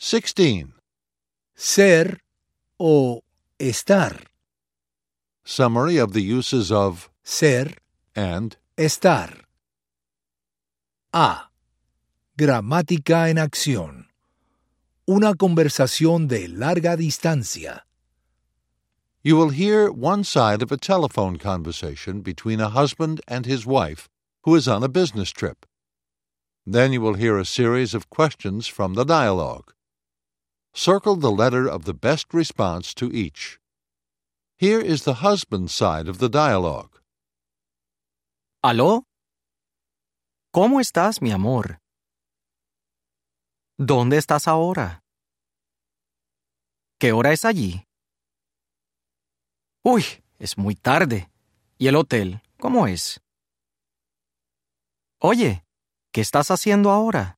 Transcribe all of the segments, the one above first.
16. Ser o estar. Summary of the uses of Ser, and. estar. A. Gramática en acción. Una conversación de larga distancia. You will hear one side of a telephone conversation between a husband and his wife who is on a business trip. Then you will hear a series of questions from the dialogue. Circle the letter of the best response to each. Here is the husband's side of the dialogue. ¿Aló? ¿Cómo estás, mi amor? ¿Dónde estás ahora? ¿Qué hora es allí? Uy, es muy tarde. ¿Y el hotel, cómo es? Oye, ¿qué estás haciendo ahora?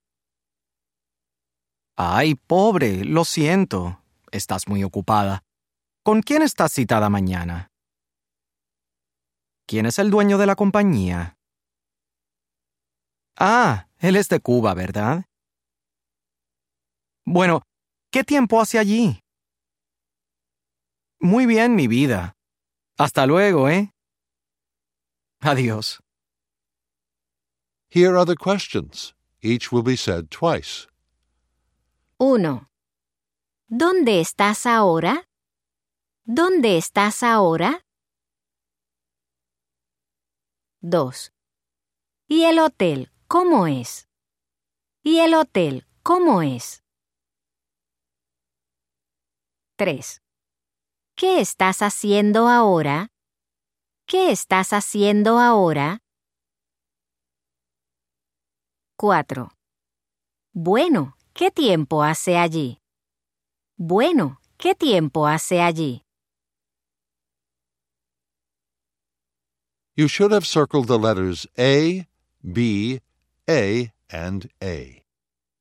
Ay, pobre, lo siento. Estás muy ocupada. ¿Con quién estás citada mañana? ¿Quién es el dueño de la compañía? Ah, él es de Cuba, ¿verdad? Bueno, ¿qué tiempo hace allí? Muy bien, mi vida. Hasta luego, ¿eh? Adiós. Here are the questions. Each will be said twice. 1. ¿Dónde estás ahora? ¿Dónde estás ahora? 2. ¿Y el hotel cómo es? ¿Y el hotel cómo es? 3. ¿Qué estás haciendo ahora? ¿Qué estás haciendo ahora? 4. Bueno, ¿qué tiempo hace allí? Bueno, ¿qué tiempo hace allí? You should have circled the letters A, B, A, and A.